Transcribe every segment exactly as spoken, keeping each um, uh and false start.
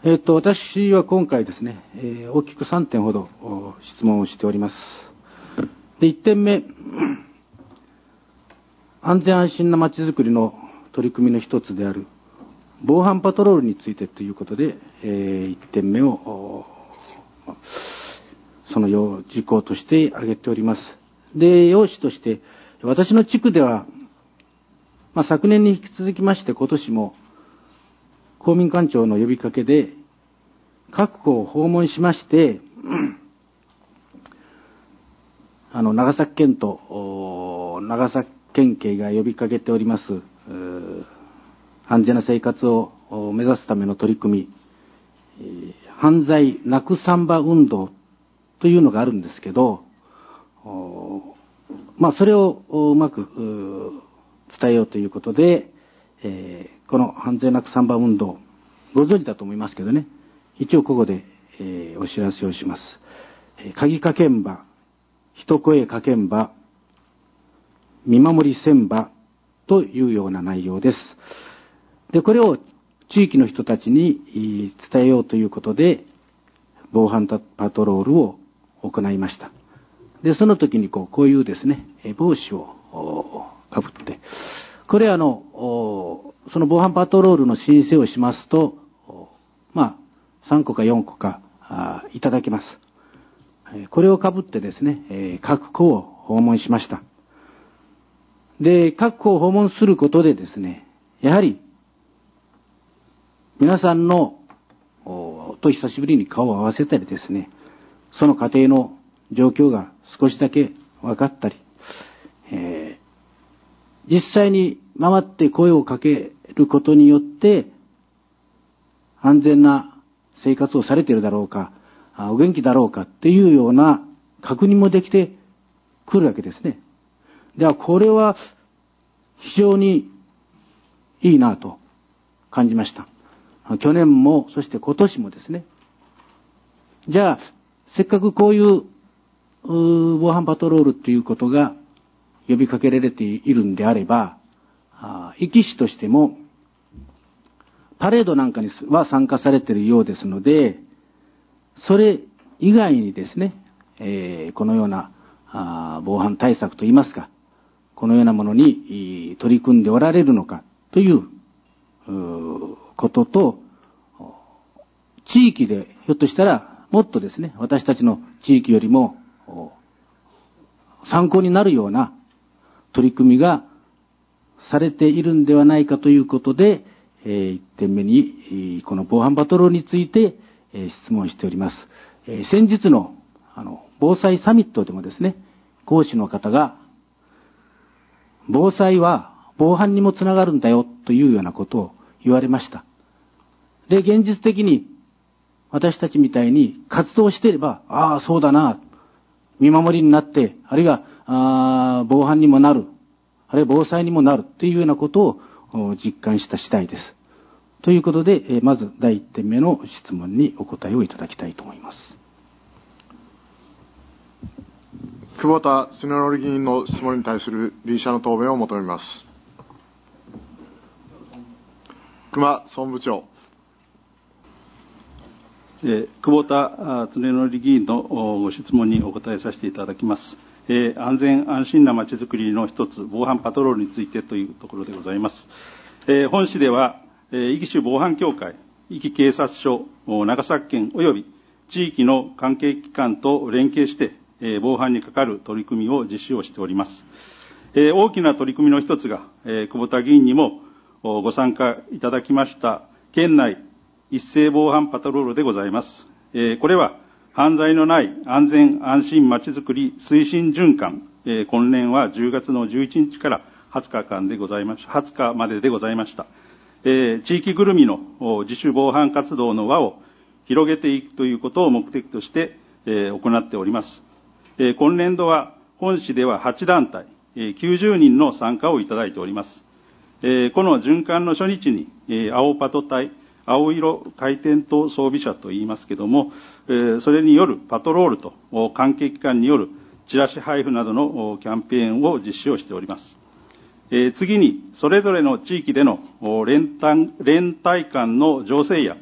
えっと、私は今回ですね、えー、大きくさんてんほど質問をしております。で、いってんめ、安全安心なまちづくりの取り組みの一つである防犯パトロールについてということで、えー、いってんめをその要事項として挙げております。で、要旨として私の地区では、まあ、昨年に引き続きまして今年も公民館長の呼びかけで各校を訪問しまして、あの長崎県と長崎県警が呼びかけております安全な生活を目指すための取り組み、犯罪なくサンバ運動というのがあるんですけど、まあそれをうまく伝えようということで、えー、この犯罪なくサンバ運動、ご存知だと思いますけどね、一応ここで、えー、お知らせをします。鍵かけんば、一声かけんば、見守りせんばというような内容です。で、これを地域の人たちに伝えようということで、防犯パトロールを行いました。で、その時にこう、こういうですね、帽子をかぶって、これあの、その防犯パトロールの申請をしますと、まあ、さんこかよんこかいただけます。これをかぶってですね、各校を訪問しました。で、各校を訪問することでですね、やはり、皆さんの、と久しぶりに顔を合わせたりですね、その家庭の状況が少しだけ分かったり、えー、実際に回って声をかけることによって、安全な生活をされているだろうか、お元気だろうかっていうような確認もできてくるわけですね。では、これは非常にいいなと感じました。去年も、そして今年もですね。じゃあ、せっかくこういう防犯パトロールということが呼びかけられているんであれば、壱岐市としてもパレードなんかには参加されているようですので、それ以外にですね、えー、このような防犯対策といいますか、このようなものに取り組んでおられるのかということと、地域でひょっとしたらもっとですね、私たちの地域よりも参考になるような取り組みがされているんではないかということで、いってんめにこの防犯パトロールについて質問しております。先日のあの防災サミットでもですね、講師の方が防災は防犯にもつながるんだよというようなことを言われました。で、現実的に私たちみたいに活動していれば、ああ、そうだな、見守りになって、あるいはあ防犯にもなる、あるいは防災にもなるというようなことを実感した次第です。ということで、まずだいいってんめの質問にお答えをいただきたいと思います。 久保田恒則議員の質問に対する理事者の答弁を求めます。熊総務部長。 えー、久保田恒則議員のご質問にお答えさせていただきます。えー、安全安心なまちづくりの一つ、防犯パトロールについてというところでございます。えー、本市では、壱岐市防犯協会、壱岐警察署、長崎県及び地域の関係機関と連携して、えー、防犯にかかる取り組みを実施をしております。えー、大きな取り組みの一つが、えー、久保田議員にもご参加いただきました県内一斉防犯パトロールでございます。えー、これは犯罪のない安全安心まちづくり推進循環、えー、今年はじゅうがつのじゅういちにちからはつかかんでございました、はつかまででございました。えー、地域ぐるみの自主防犯活動の輪を広げていくということを目的として、えー、行っております。えー、今年度は本市でははちだんたい、えー、きゅうじゅうにんの参加をいただいております。えー、この循環の初日に、えー、青パト隊、青色回転灯装備車と言いますけども、えー、それによるパトロールと関係機関によるチラシ配布などのキャンペーンを実施をしております。えー、次に、それぞれの地域での連帯連帯間の醸成や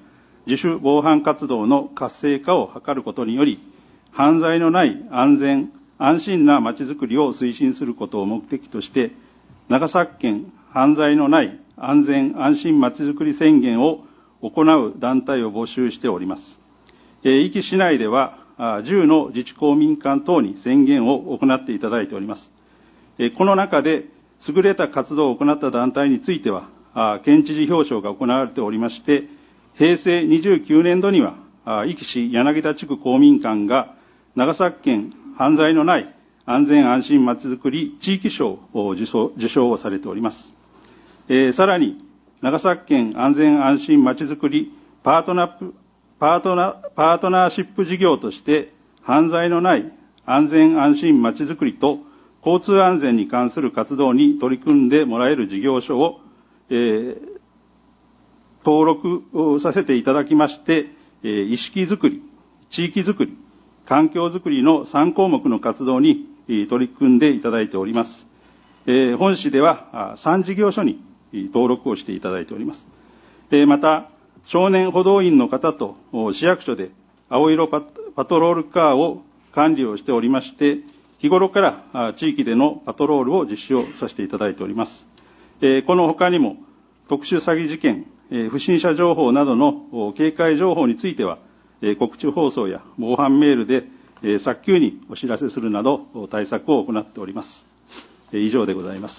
自主防犯活動の活性化を図ることにより、犯罪のない安全、安心なまちづくりを推進することを目的として、長崎県犯罪のない安全安心まちづくり宣言を行う団体を募集しております。壱岐市内ではじゅうの自治公民館等に宣言を行っていただいております。この中で優れた活動を行った団体については、県知事表彰が行われておりまして、平成にじゅうきゅうねん度には、壱岐市柳田地区公民館が長崎県犯罪のない安全安心まちづくり地域賞を受賞、受賞をされております。えー、さらに、長崎県安全安心まちづくりパートナー、パートナー、パートナーシップ事業として、犯罪のない安全安心まちづくりと交通安全に関する活動に取り組んでもらえる事業所を、えー、登録させていただきまして、えー、意識づくり、地域づくり、環境づくりのさん項目の活動に取り組んでいただいております。えー、本市ではさん事業所に登録をしていただいております。えー、また、少年補導員の方と市役所で青色パトロールカーを管理をしておりまして、日頃から地域でのパトロールを実施をさせていただいております。えー、この他にも、特殊詐欺事件、えー、不審者情報などの警戒情報については、えー、告知放送や防犯メールで、えー、早急にお知らせするなど対策を行っております。えー、以上でございます。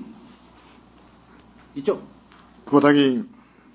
以上。 久保田議員。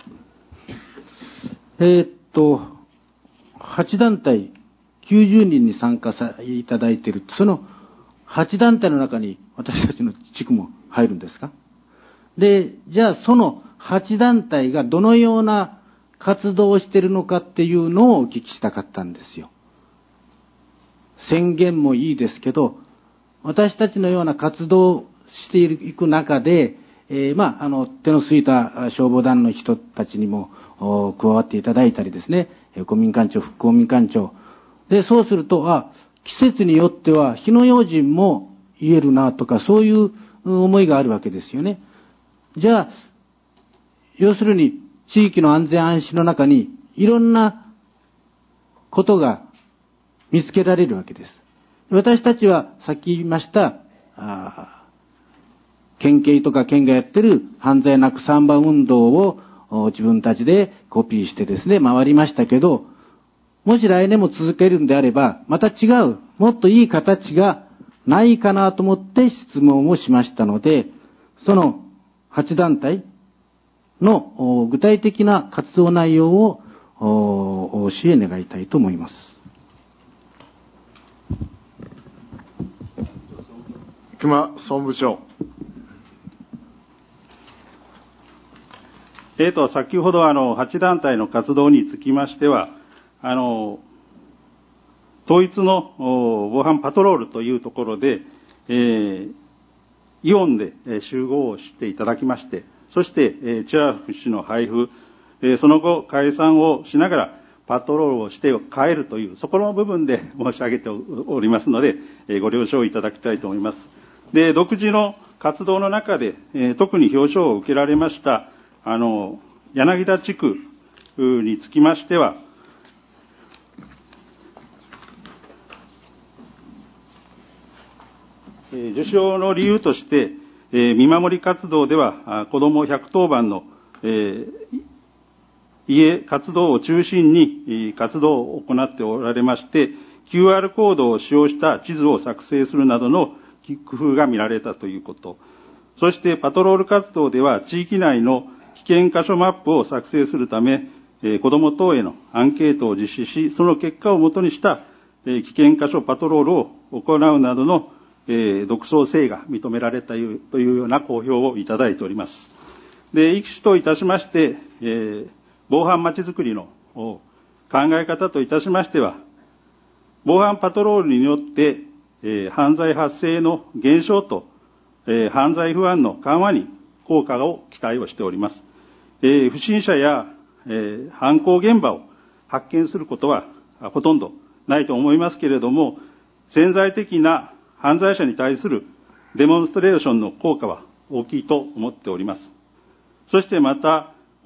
えー、っと、はち団体きゅうじゅうにんに参加さいただいている、そのはち団体の中に私たちの地区も入るんですか？で、じゃあそのはち団体がどのような活動をしているのかっていうのをお聞きしたかったんですよ。宣言もいいですけど、私たちのような活動をしていく中で、えー、まあ、あの、手の空いた消防団の人たちにも加わっていただいたりですね、公民館長、副公民館長。で、そうすると、あ、季節によっては火の用心も言えるなとか、そういう思いがあるわけですよね。じゃあ、要するに、地域の安全安心の中に、いろんなことが見つけられるわけです。私たちは、さっき言いました、あ県警とか県がやってる犯罪なくさんば運動を自分たちでコピーしてですね、回りましたけど、もし来年も続けるんであれば、また違う、もっといい形がないかなと思って質問をしましたので、そのはち団体の具体的な活動内容をお教え願いたいと思います。 熊総務部長。 えーと、先ほどあの、はち団体の活動につきましては、あの、統一の防犯パトロールというところで、えー、イオンで集合をしていただきまして、そして、えー、チラシの配布、えー、その後解散をしながらパトロールをして帰るという、そこの部分で申し上げておりますので、えー、ご了承いただきたいと思います。で、独自の活動の中で、えー、特に表彰を受けられました、あの、柳田地区につきましては、えー、受賞の理由として、えー、見守り活動では、子どもひゃくとおばんの、えー、家活動を中心に活動を行っておられまして、キューアール コードを使用した地図を作成するなどの工夫が見られたということ。そしてパトロール活動では地域内の危険箇所マップを作成するため、えー、子ども等へのアンケートを実施し、その結果をもとにした、えー、危険箇所パトロールを行うなどの、えー、独創性が認められたというような公表をいただいております。で、壱岐市といたしまして、えー、防犯まちづくりの考え方といたしましては、防犯パトロールによって、えー、犯罪発生の減少と、えー、犯罪不安の緩和に効果を期待をしております。えー、不審者や、えー、犯行現場を発見することはほとんどないと思いますけれども、潜在的な犯罪者に対するデモンストレーションの効果は大きいと思っております。そしてまた、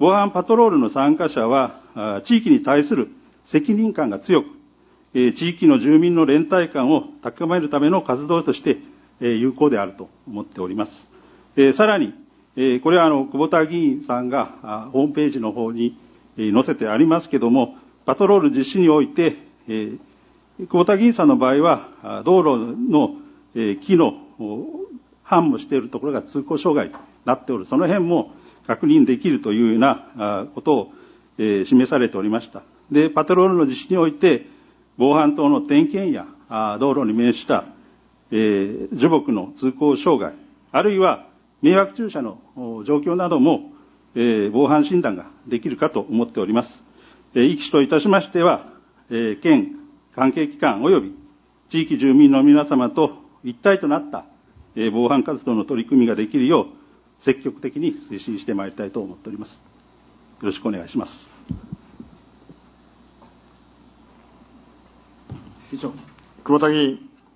防犯パトロールの参加者は、地域に対する責任感が強く、地域の住民の連帯感を高めるための活動として有効であると思っております。さらに、これはあの久保田議員さんがホームページの方に載せてありますけども、パトロール実施において、久保田議員さんの場合は、道路の木の範もしているところが通行障害になっておる、その辺も確認できるというようなことを示されておりました。で、パトロールの実施において、防犯灯の点検や道路に面した樹木の通行障害、あるいは迷惑駐車の状況なども防犯診断ができるかと思っております。意記といたしましては、県関係機関及び地域住民の皆様と一体となった防犯活動の取り組みができるよう積極的に推進してまいりたいと思っております。よろしくお願いします。 以上、久保田議員。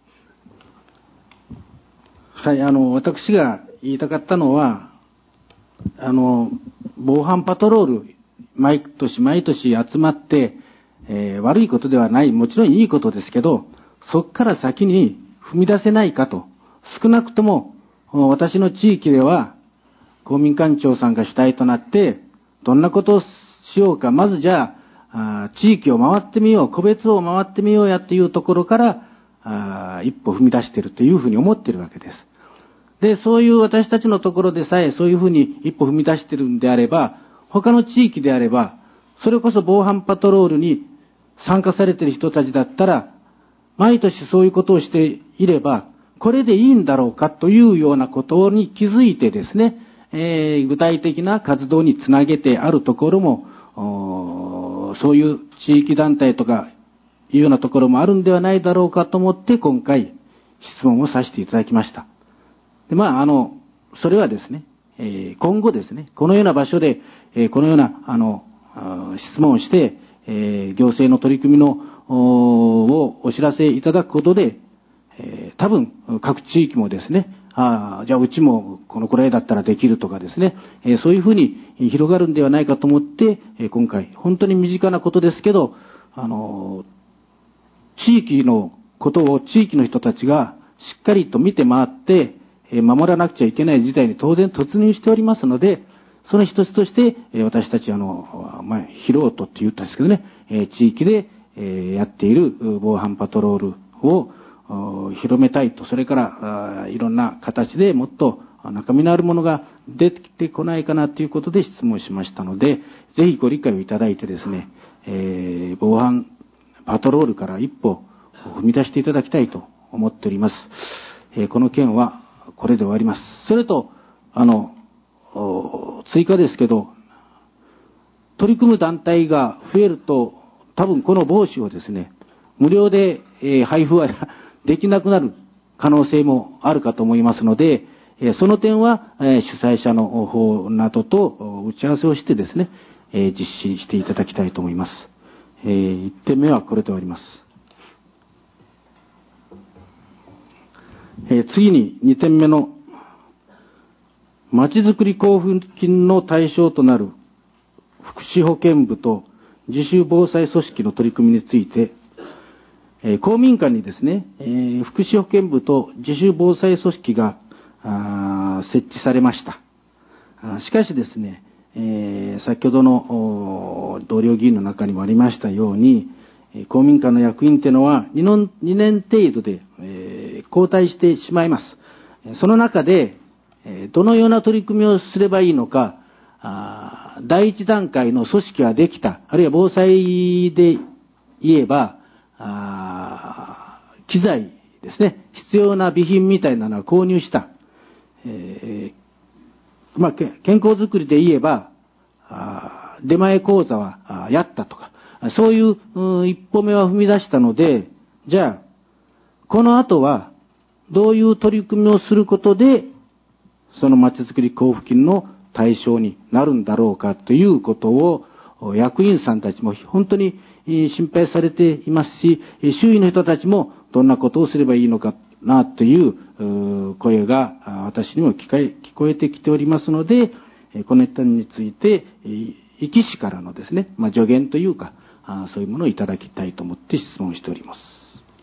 はい、あの、私が言いたかったのは、あの、防犯パトロール、毎年毎年集まって、えー、悪いことではない、もちろんいいことですけど、そこから先に踏み出せないかと。少なくとも、私の地域では、公民館長さんが主体となって、どんなことをしようか、まずじゃあ、あ地域を回ってみよう、個別を回ってみようやっていうところから、あ一歩踏み出しているというふうに思っているわけです。で、そういう私たちのところでさえ、そういうふうに一歩踏み出しているんであれば、他の地域であれば、それこそ防犯パトロールに参加されている人たちだったら、毎年そういうことをしていれば、これでいいんだろうかというようなことに気づいてですね、えー、具体的な活動につなげてあるところも、そういう地域団体とかいうようなところもあるんではないだろうかと思って今回質問をさせていただきました。で、まあ、あの、それはですね、えー、今後ですね、このような場所で、えー、このような、あの、質問をして、えー、行政の取り組みの、をお知らせいただくことで、えー、多分、各地域もですね、ああ、じゃあうちもこのくらいだったらできるとかですね、えー、そういうふうに広がるんではないかと思って、えー、今回、本当に身近なことですけど、あのー、地域のことを地域の人たちがしっかりと見て回って、えー、守らなくちゃいけない事態に当然突入しておりますので、その一つとして、えー、私たちあの、まあ、広とって言ったんですけどね、えー、地域で、えー、やっている防犯パトロールを広めたいと、それからいろんな形でもっと中身のあるものが出てきてこないかなということで質問しましたので、ぜひご理解をいただいてですね、えー、防犯パトロールから一歩踏み出していただきたいと思っております。えー、この件はこれで終わります。それと、あの、追加ですけど、取り組む団体が増えると、多分この帽子をですね、無料で、えー、配布はできなくなる可能性もあるかと思いますので、えー、その点は、えー、主催者の方などと打ち合わせをしてですね、えー、実施していただきたいと思います。えー、いってんめはこれで終わります。えー、次ににてんめのまちづくり交付金の対象となる福祉保健部と自主防災組織の取り組みについて、えー、公民館にですね、えー、福祉保健部と自主防災組織が設置されました。しかしですね、えー、先ほどの同僚議員の中にもありましたように、公民館の役員というのはにねん程度で、えー、交代してしまいます。その中で、どのような取り組みをすればいいのか、第一段階の組織ができた、あるいは防災で言えば、機材ですね、必要な備品みたいなのは購入した。えーまあ、健康づくりで言えば、出前講座はやったとか、そういう一歩目は踏み出したので、じゃあ、この後はどういう取り組みをすることで、そのまちづくり交付金の対象になるんだろうかということを、役員さんたちも本当に心配されていますし、周囲の人たちもどんなことをすればいいのかなという声が私にも聞こえてきておりますので、 この点について、壱岐市からのですね、まあ、助言というか、そういうものをいただきたいと思って質問しております。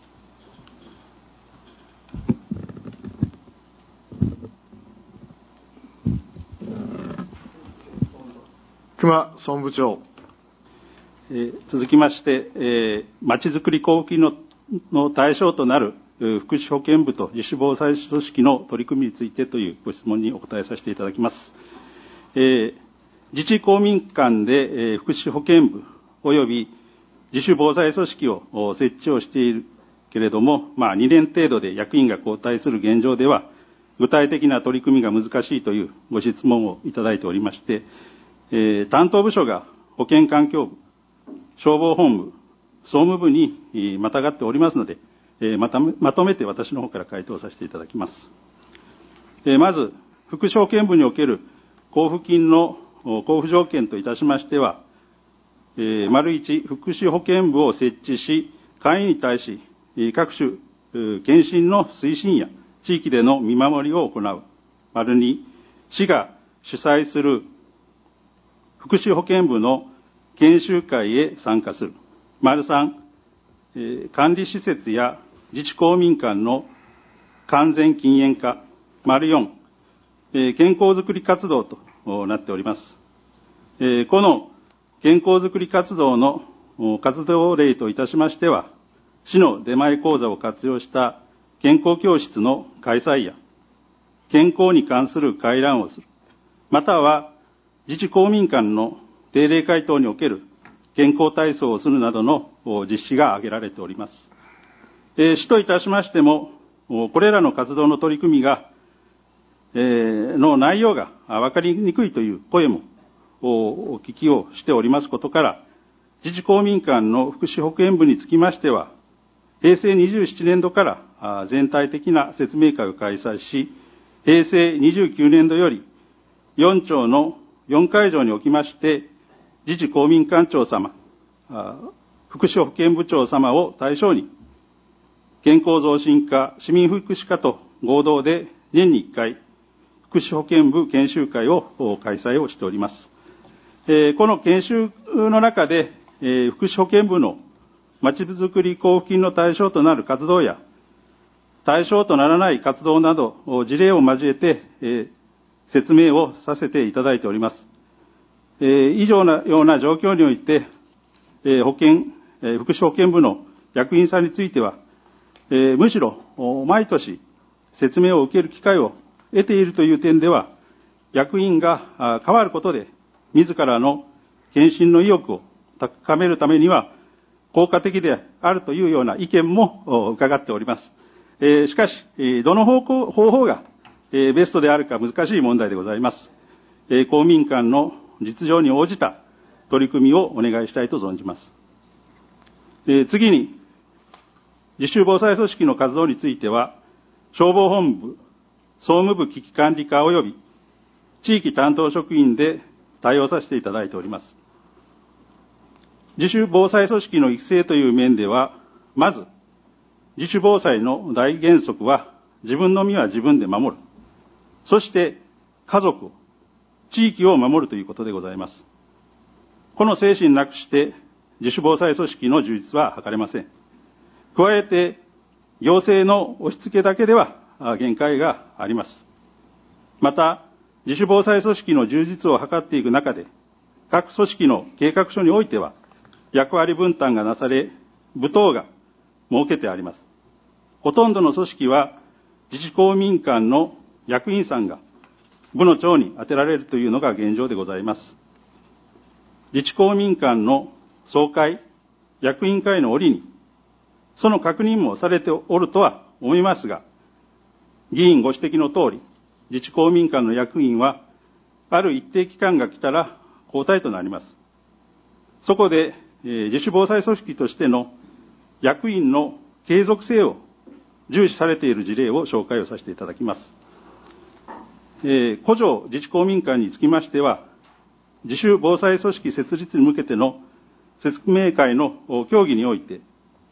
熊総務部長。 えー、続きまして、えー、まちづくり交付金のの対象となる福祉保健部と自主防災組織の取り組みについてというご質問にお答えさせていただきます。えー、自治公民間で、えー、福祉保健部及び自主防災組織を設置をしているけれども、まあ、にねん程度で役員が交代する現状では、具体的な取り組みが難しいというご質問をいただいておりまして、えー、担当部署が保健環境部、消防本部、総務部にまたがっておりますので、またまとめて私の方から回答させていただきます。まず、福祉保健部における交付金の交付条件といたしましては、丸一、福祉保健部を設置し、会員に対し、各種検診の推進や地域での見守りを行う。丸二、市が主催する福祉保健部の研修会へ参加する。丸三、えー、管理施設や自治公民間の完全禁煙化。丸四、えー、健康づくり活動となっております。えー、この健康づくり活動の活動例といたしましては、市の出前講座を活用した健康教室の開催や、健康に関する回覧をする。または、自治公民間の定例会等における健康体操をするなどの実施が挙げられております。えー、市といたしましても、これらの活動の取り組みが、えー、の内容が分かりにくいという声もお聞きをしておりますことから、自治公民間の福祉保健部につきましては、平成にじゅうななねん度から全体的な説明会を開催し、平成にじゅうきゅうねん度よりよん町のよん会場におきまして、自治公民館長様、福祉保健部長様を対象に、健康増進課、市民福祉課と合同で年にいっかい、福祉保健部研修会を開催をしております。この研修の中で、福祉保健部のまちづくり交付金の対象となる活動や、対象とならない活動など、事例を交えて、説明をさせていただいております。えー、以上のような状況において、えー、保健、えー、福祉保健部の役員さんについては、えー、むしろ毎年説明を受ける機会を得ているという点では、役員が変わることで、自らの検診の意欲を高めるためには効果的であるというような意見も伺っております。えー、しかし、どの方向、方法がベストであるか難しい問題でございます。公民間の実情に応じた取り組みをお願いしたいと存じます。次に、自主防災組織の活動については、消防本部、総務部危機管理課及び地域担当職員で対応させていただいております。自主防災組織の育成という面では、まず、自主防災の大原則は、自分の身は自分で守る。そして、家族を、地域を守るということでございます。この精神なくして、自主防災組織の充実は図れません。加えて、行政の押し付けだけでは限界があります。また、自主防災組織の充実を図っていく中で、各組織の計画書においては、役割分担がなされ、部等が設けてあります。ほとんどの組織は、自治公民間の役員さんが部の長に充てられるというのが現状でございます。自治公民間の総会、役員会の折に、その確認もされておるとは思いますが、議員ご指摘の通り、自治公民間の役員は、ある一定期間が来たら交代となります。そこで、えー、自主防災組織としての役員の継続性を重視されている事例を紹介をさせていただきます。えー、古城自治公民館につきましては、自主防災組織設立に向けての説明会の協議において、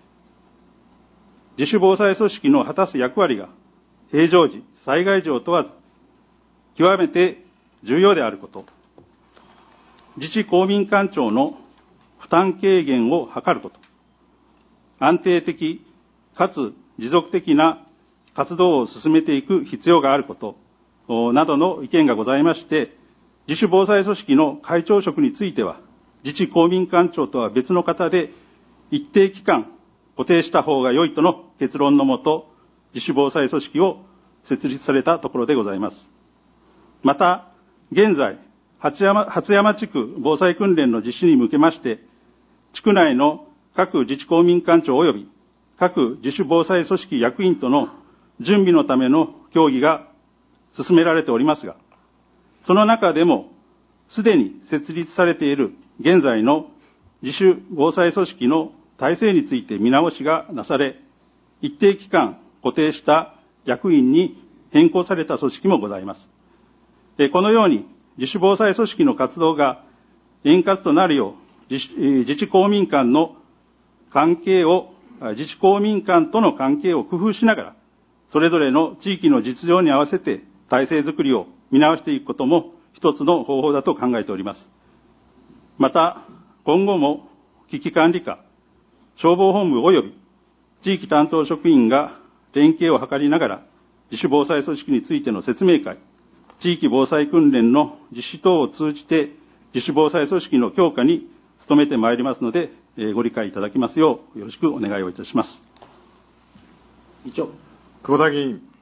自主防災組織の果たす役割が平常時、災害時を問わず、極めて重要であること、自治公民官庁の負担軽減を図ること、安定的かつ持続的な活動を進めていく必要があることなどの意見がございまして、自主防災組織の会長職については、自治公民官庁とは別の方で一定期間固定した方が良いとの結論のもと、自主防災組織を設立されたところでございます。また、現在、初山、初山地区防災訓練の実施に向けまして、地区内の各自治公民官庁及び各自主防災組織役員との準備のための協議が進められておりますが、その中でも、すでに設立されている現在の自主防災組織の体制について見直しがなされ、一定期間固定した役員に変更された組織もございます。このように自主防災組織の活動が円滑となるよう、自, 自治公民間の関係を、自治公民間との関係を工夫しながら、それぞれの地域の実情に合わせて体制づくりを見直していくことも一つの方法だと考えております。また、今後も危機管理課、消防本部及び地域担当職員が連携を図りながら、自主防災組織についての説明会、地域防災訓練の実施等を通じて、自主防災組織の強化に努めてまいりますので、ご理解いただきますようよろしくお願いをいたします。 以上。 久保田議員。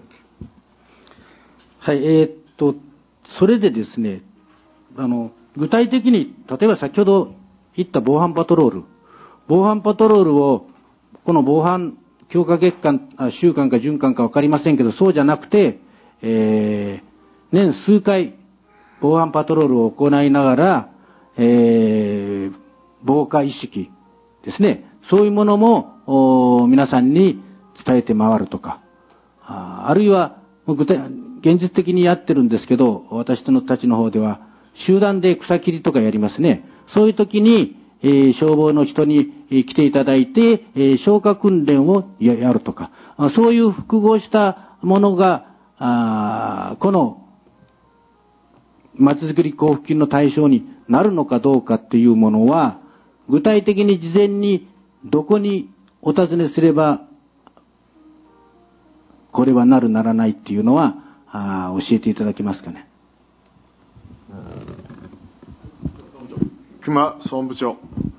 はい、えー、っと、それでですね、あの、具体的に、例えば先ほど言った防犯パトロール、防犯パトロールを、この防犯強化月間、あ週間か循環か分かりませんけど、そうじゃなくて、えー、年数回、防犯パトロールを行いながら、えー、防火意識ですね、そういうものも皆さんに伝えて回るとか、あ, あるいは具体現実的にやってるんですけど、私たちの方では集団で草切りとかやりますね。そういう時に、えー、消防の人に来ていただいて、えー、消火訓練を や, やるとか、そういう複合したものがあこのまちづくり交付金の対象になるのかどうかっていうものは、具体的に事前にどこにお尋ねすればこれはなるならないっていうのはあ教えていただけますかね。 熊総務部長。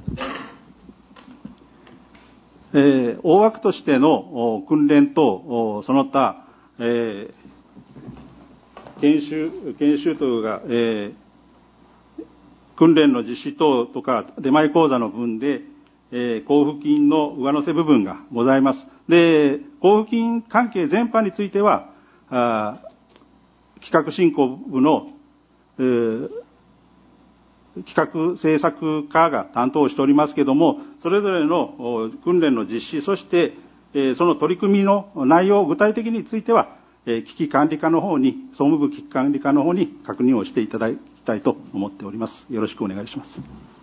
えー、大枠としての訓練とその他、えー、研修研修等が、えー、訓練の実施等とか出前講座の分で、えー、交付金の上乗せ部分がございます。で、交付金関係全般については、あ企画進行部の、えー、企画制作課が担当しておりますけれども、それぞれの訓練の実施、そして、えー、その取り組みの内容、具体的については、えー、危機管理課の方に、総務部危機管理課の方に確認をしていただきたいと思っております。よろしくお願いします。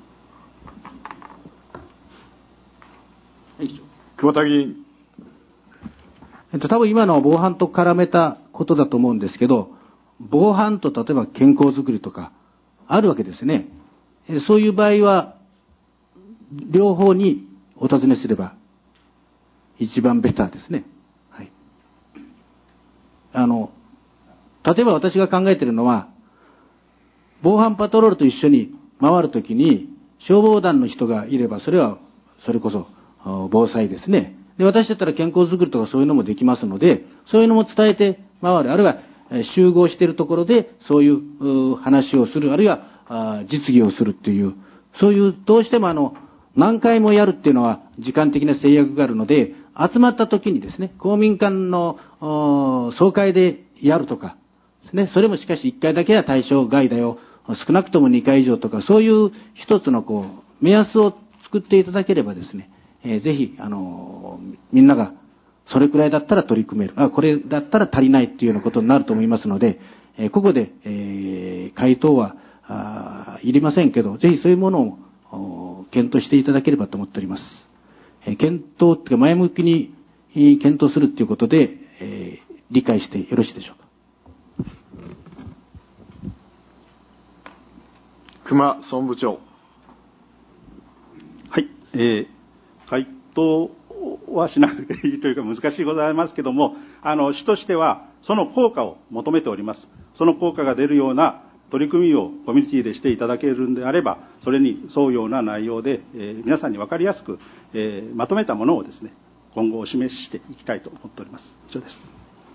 久保田議員。 えっと、多分今のは防犯と絡めたことだと思うんですけど、防犯と例えば健康づくりとかあるわけですね。そういう場合は両方にお尋ねすれば一番ベターですね。はい。あの例えば私が考えているのは、防犯パトロールと一緒に回るときに消防団の人がいれば、それはそれこそ防災ですね。で、私だったら健康づくりとかそういうのもできますので、そういうのも伝えて回る、あるいは集合しているところでそういう話をする、あるいは実技をするっていう、そういうどうしてもあの何回もやるっていうのは時間的な制約があるので、集まった時にですね、公民館の総会でやるとかですね、それもしかしいっかいだけは対象外だよ、少なくともにかい以上とか、そういう一つのこう目安を作っていただければですね、えー、ぜひあのー、みんながそれくらいだったら取り組める、あ、これだったら足りないっていうようなことになると思いますので、えー、ここで、えー、回答はあいりませんけど、ぜひそういうものを検討していただければと思っております。えー、検討っていうか前向きに検討するっていうことで、えー、理解してよろしいでしょうか。 熊総務部長。 はい、えー、回答はしなくていいというか難しいございますけれども、あの市としてはその効果を求めております。その効果が出るような取り組みをコミュニティでしていただけるんであれば、それに沿うような内容で、えー、皆さんに分かりやすく、えー、まとめたものをですね、今後お示ししていきたいと思っております。以上です。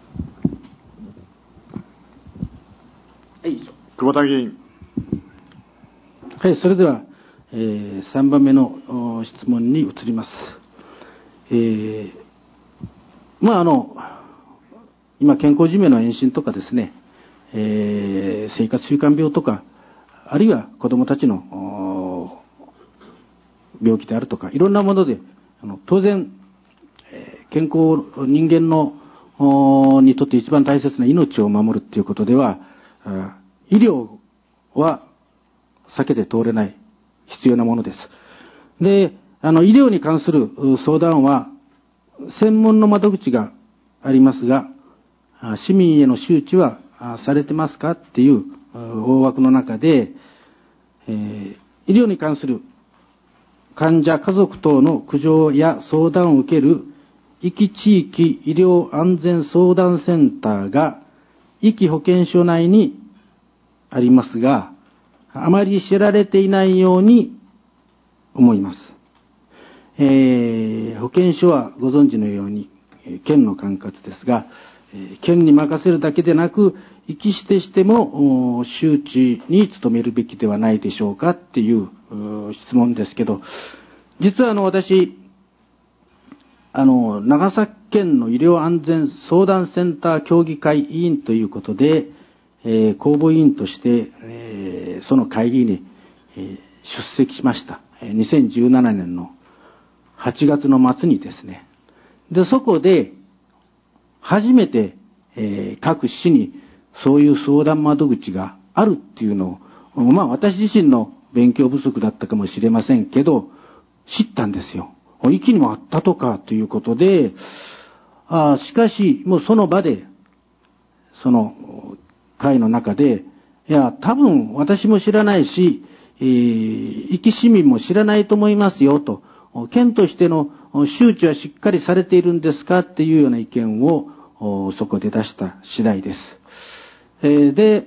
はい、久保田議員。 はい、それでは、えー、さんばんめの質問に移ります。えー、まああの今健康寿命の延伸とかですね、えー、生活習慣病とか、あるいは子どもたちの病気であるとか、いろんなもので、あの当然、えー、健康、人間のにとって一番大切な命を守るということでは、医療は避けて通れない必要なものです。で、あの医療に関する相談は専門の窓口がありますが、市民への周知はされてますかっていう大枠の中で、えー、医療に関する患者家族等の苦情や相談を受ける壱岐地域医療安全相談センターが壱岐保健所内にありますが、あまり知られていないように思います。えー、保健所はご存知のように県の管轄ですが、県に任せるだけでなく、壱岐市としても周知に努めるべきではないでしょうかっていう質問ですけど、実はあの私、あの長崎県の医療安全相談センター協議会委員ということで、えー、公募委員として、えー、その会議に、えー、出席しました。にせんじゅうななねんのはちがつの末にですね。で、そこで初めて、えー、各市にそういう相談窓口があるっていうのを、まあ私自身の勉強不足だったかもしれませんけど、知ったんですよ。壱岐にもあったとかということで、あしかしもうその場で、その会の中で、いや、多分私も知らないし、えー、壱岐市民も知らないと思いますよと、県としての周知はしっかりされているんですかっていうような意見をそこで出した次第です。えー、で、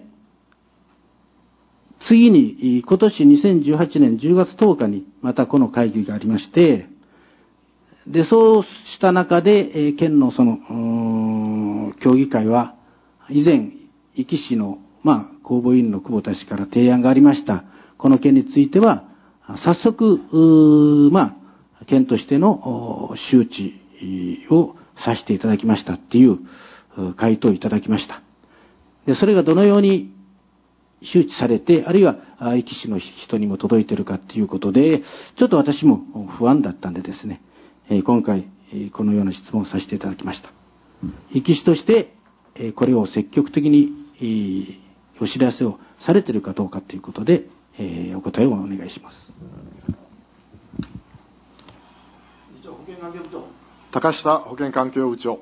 次に今年にせんじゅうはちねんじゅうがつとおかにまたこの会議がありまして、で、そうした中で、えー、県のその協議会は以前壱岐市のまあ公募委員の久保田氏から提案がありましたこの件については早速まあ県としての周知をさせていただきましたっていう回答をいただきました。で、それがどのように周知されて、あるいは壱岐市の人にも届いているかっていうことで、ちょっと私も不安だったんでですね、今回このような質問をさせていただきました。壱岐市としてこれを積極的にお知らせをされているかどうかということで、お答えをお願いします。 高下保健環境部長。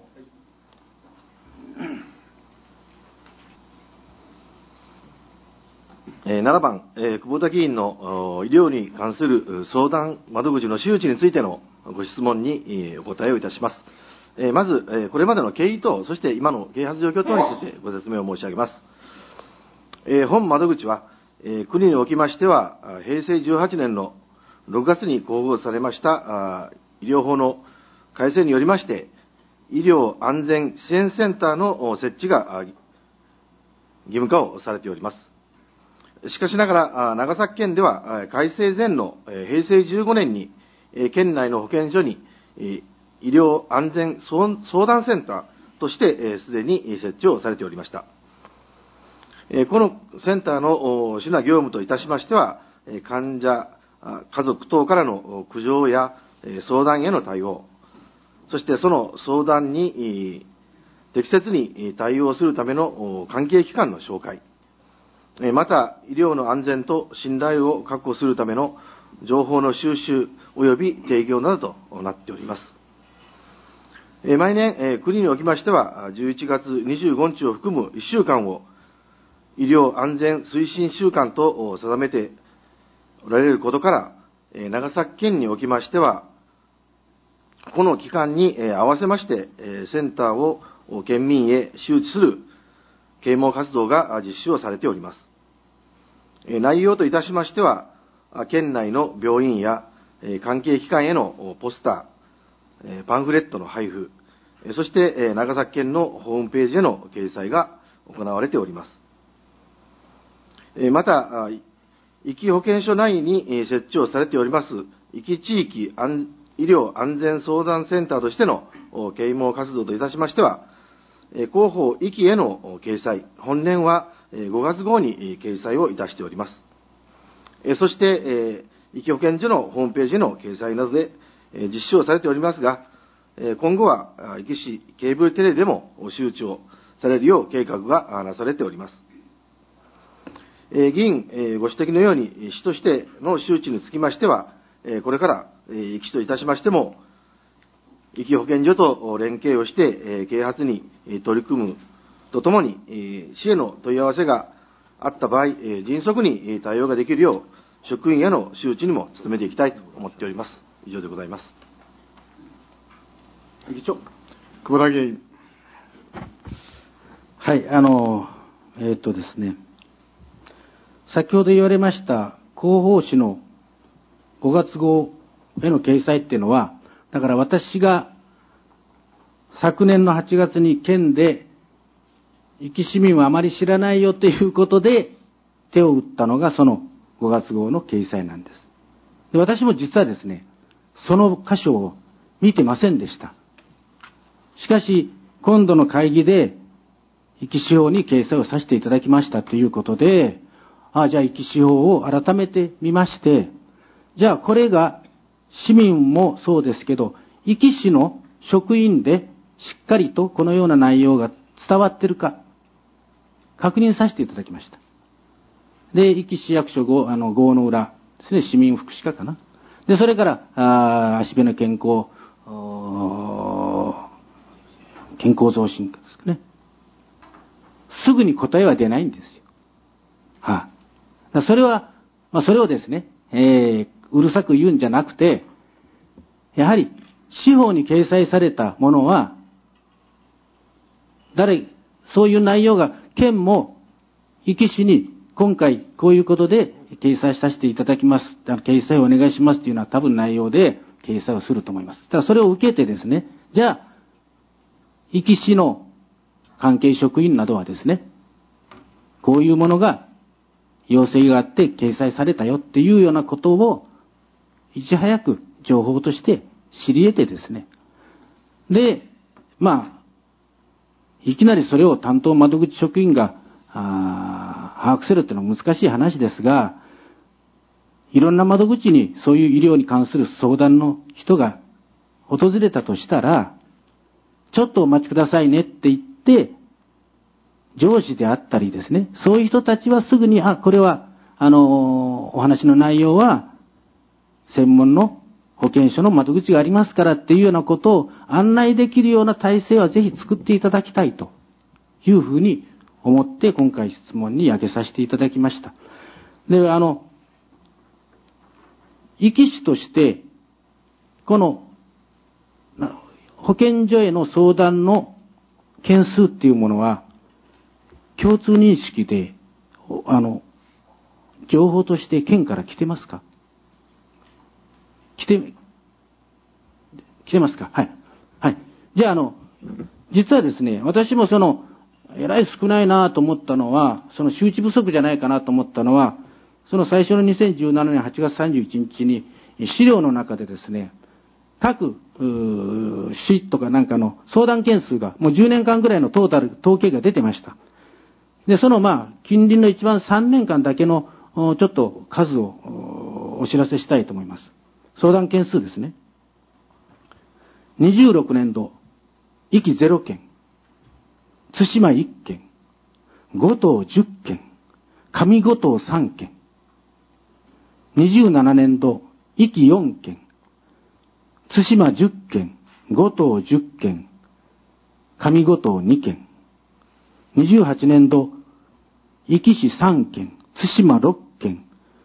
ななばん、えー、久保田議員の医療に関する相談窓口の周知についてのご質問に、えー、お答えをいたします。えー、まず、えー、これまでの経緯等、そして今の啓発状況等についてご説明を申し上げます。えー、本窓口は、えー、国におきましては、へいせいじゅうはちねんのろくがつに公布されました医療法の改正によりまして、医療安全支援センターの設置が義務化をされております。しかしながら、長崎県では改正前のへいせいじゅうごねんに、県内の保健所に医療安全相談センターとしてすでに設置をされておりました。このセンターの主な業務といたしましては、患者、家族等からの苦情や相談への対応、そしてその相談に適切に対応するための関係機関の紹介、また、医療の安全と信頼を確保するための情報の収集及び提供などとなっております。毎年、国におきましては、じゅういちがつにじゅうごにちを含むいっしゅうかんを医療安全推進週間と定めておられることから、長崎県におきましては、この期間に合わせまして、センターを県民へ周知する啓蒙活動が実施をされております。内容といたしましては、県内の病院や関係機関へのポスター、パンフレットの配布、そして長崎県のホームページへの掲載が行われております。また、壱岐保健所内に設置をされております壱岐地域医療安全相談センターとしての啓蒙活動といたしましては、広報壱岐への掲載、本年はごがつ号に掲載をいたしております。そして、壱岐保健所のホームページへの掲載などで実施をされておりますが、今後は壱岐市ケーブルテレでも周知をされるよう計画がなされております。議員ご指摘のように、市としての周知につきましては、これから壱岐市といたしましても、壱岐保健所と連携をして、啓発に取り組むとともに、市への問い合わせがあった場合、迅速に対応ができるよう、職員への周知にも努めていきたいと思っております。以上でございます。 議長。久保田議員。 はい、あの、えー、っとですね、先ほど言われました広報誌のごがつ号への掲載っていうのは、だから私が昨年のはちがつに県で壱岐市民はあまり知らないよということで手を打ったのがそのごがつ号の掲載なんです。で、私も実はですね、その箇所を見てませんでした。しかし今度の会議で壱岐市法に掲載をさせていただきましたということで、ああ、じゃあ壱岐市法を改めてみまして、じゃあこれが市民もそうですけど、壱岐市の職員でしっかりとこのような内容が伝わっているか、確認させていただきました。で、壱岐市役所号、あの、号の裏ですね、市民福祉課かな。で、それから、あ足部の健康、健康増進課ですね。すぐに答えは出ないんですよ。はあ、それは、まあ、それをですね、えー、うるさく言うんじゃなくて、やはり司法に掲載されたものは、誰、そういう内容が県も壱岐市に今回こういうことで掲載させていただきます、掲載をお願いしますというのは多分内容で掲載をすると思います。ただそれを受けてですね、じゃあ壱岐市の関係職員などはですね、こういうものが要請があって掲載されたよっていうようなことをいち早く情報として知り得てですね。で、まあ、いきなりそれを担当窓口職員が把握するっていうのは難しい話ですが、いろんな窓口にそういう医療に関する相談の人が訪れたとしたら、ちょっとお待ちくださいねって言って、上司であったりですね、そういう人たちはすぐに、あ、これは、あの、お話の内容は、専門の保健所の窓口がありますからっていうようなことを案内できるような体制はぜひ作っていただきたいというふうに思って今回質問に挙げさせていただきました。で、あの、壱岐市として、この、保健所への相談の件数っていうものは、共通認識で、あの、情報として県から来てますか？来て、来てますか？はい。はい。じゃあ、あの、実はですね、私もその、えらい少ないなと思ったのは、その周知不足じゃないかなと思ったのは、その最初のにせんじゅうななねんはちがつさんじゅういちにちに資料の中でですね、各市とかなんかの相談件数がもうじゅうねんかんぐらいのトータル統計が出てました。で、そのまあ、近隣の一番さんねんかんだけのちょっと数をお知らせしたいと思います。相談件数ですね。にじゅうろくねんど、壱岐ゼロけん、対馬いっけん、五島じゅっけん、上五島さんけん。にじゅうななねんど、壱岐よんけん、対馬じゅっけん、五島じゅっけん、上五島にけん。にじゅうはちねんど、壱岐市さんけん、対馬ろっけん、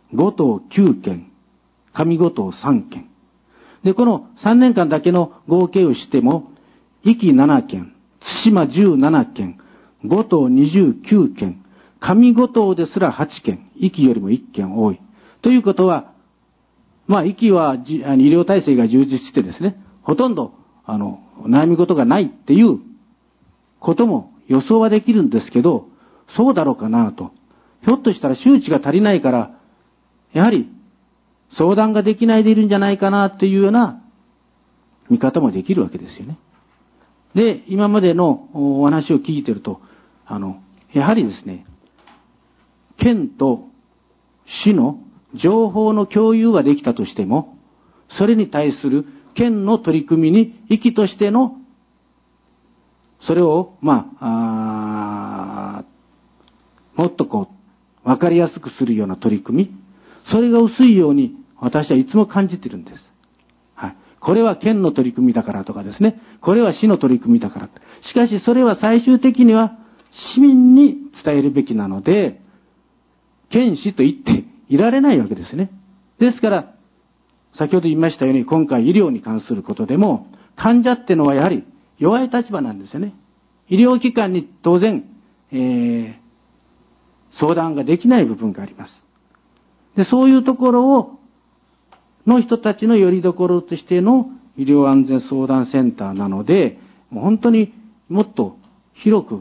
ご棟きゅうけん、上ご棟さんけん。で、このさんねんかんだけの合計をしても、壱岐ななけん、対馬じゅうななけん、ご棟にじゅうきゅうけん、上ご棟ですらはちけん、壱岐よりもいっけん多い。ということは、まあ、壱岐はじあの医療体制が充実してですね、ほとんど、あの、悩み事がないっていうことも予想はできるんですけど、そうだろうかなと。ひょっとしたら周知が足りないから、やはり相談ができないでいるんじゃないかなっていうような見方もできるわけですよね。で、今までのお話を聞いてると、あの、やはりですね、県と市の情報の共有はできたとしても、それに対する県の取り組みに壱岐としての、それを、まあ、あもっとこう、わかりやすくするような取り組み、それが薄いように私はいつも感じてるんです。はい。これは県の取り組みだからとかですね、これは市の取り組みだから。しかしそれは最終的には市民に伝えるべきなので、県市と言っていられないわけですね。ですから、先ほど言いましたように、今回医療に関することでも、患者ってのはやはり弱い立場なんですよね。医療機関に当然、えー、相談ができない部分があります。で、そういうところを、の人たちの拠り所としての医療安全相談センターなので、もう本当にもっと広く、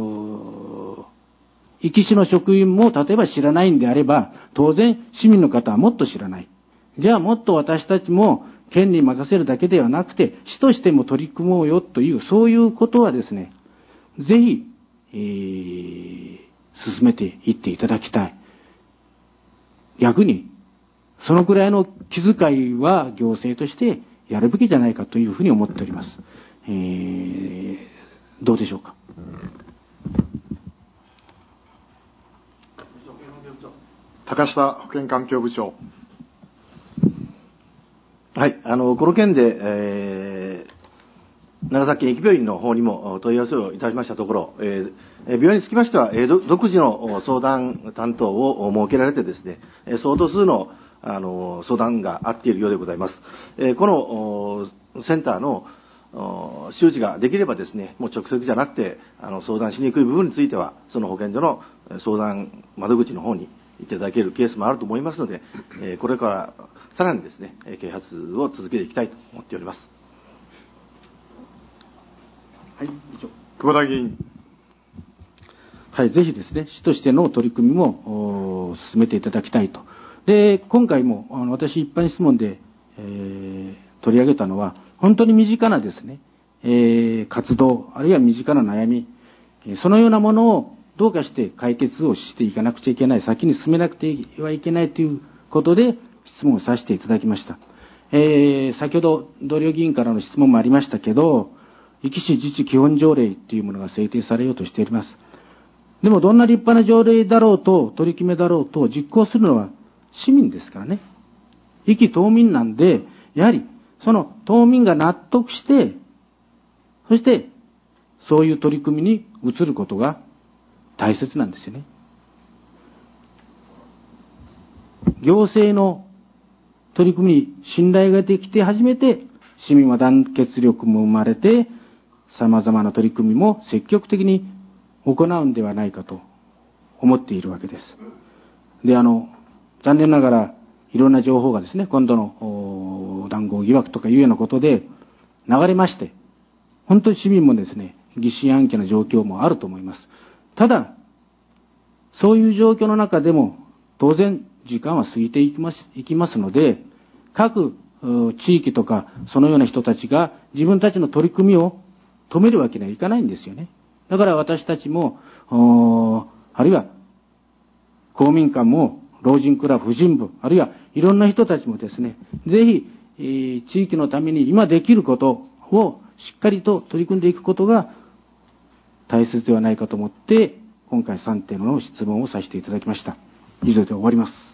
壱岐市の職員も例えば知らないんであれば、当然市民の方はもっと知らない。じゃあもっと私たちも県に任せるだけではなくて、市としても取り組もうよという、そういうことはですね、ぜひ、えー、進めていっていただきたい。逆に、そのくらいの気遣いは行政としてやるべきじゃないかというふうに思っております。えー、どうでしょうか。 高下保健環境部長。 はい、あの、この件で、えー、長崎県壱岐病院の方にも問い合わせをいたしましたところ、えー、病院につきましては、えー、独自の相談担当を設けられてですね、相当数の、あの、相談があっているようでございます。えー、このセンターの周知ができればですね、もう直接じゃなくて、あの、相談しにくい部分については、その保健所の相談窓口の方にいただけるケースもあると思いますので、えー、これからさらにですね、啓発を続けていきたいと思っております。 はい、以上。久保田議員。 はい、ぜひですね、市としての取り組みも進めていただきたいと。で、今回もあの私一般質問で、えー、取り上げたのは、本当に身近なですね、えー、活動、あるいは身近な悩み、そのようなものをどうかして解決をしていかなくちゃいけない、先に進めなくてはいけないということで質問をさせていただきました。えー、先ほど同僚議員からの質問もありましたけど、壱岐市自治基本条例というものが制定されようとしております。でもどんな立派な条例だろうと、取り決めだろうと実行するのは市民ですからね。壱岐島民なんで、やはりその島民が納得して、そしてそういう取り組みに移ることが大切なんですよね。行政の取り組みに信頼ができて初めて市民は団結力も生まれて、様々な取り組みも積極的に行うんではないかと思っているわけです。で、あの、残念ながらいろんな情報がですね、今度の談合疑惑とかいうようなことで流れまして、本当に市民もですね、疑心暗鬼な状況もあると思います。ただ、そういう状況の中でも当然時間は過ぎていきます、いきますので、各地域とかそのような人たちが自分たちの取り組みを止めるわけにはいかないんですよね。だから私たちも、あるいは公民館も老人クラブ、婦人部、あるいはいろんな人たちもですね、ぜひ、えー、地域のために今できることをしっかりと取り組んでいくことが大切ではないかと思って、今回さんてんの質問をさせていただきました。以上で終わります。